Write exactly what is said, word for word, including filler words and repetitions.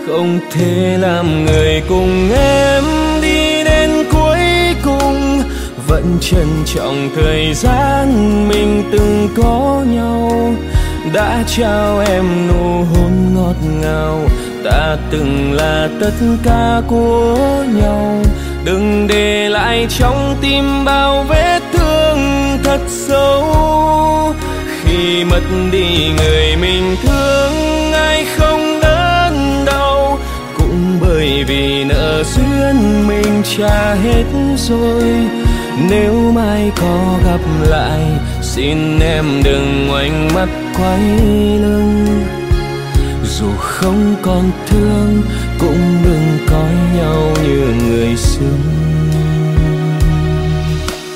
không thể làm người cùng em đi đến cuối cùng. Vẫn trân trọng thời gian mình từng có nhau, đã trao em nụ hôn ngọt ngào. Ta từng là tất cả của nhau, đừng để lại trong tim bao vết thương thật sâu. Khi mất đi người mình thương, ai không đớn đau, cũng bởi vì nợ duyên mình trả hết rồi. Nếu mai có gặp lại, xin em đừng ngoảnh mắt quay lưng. Dù không còn thương, cũng đừng coi nhau như người xưa.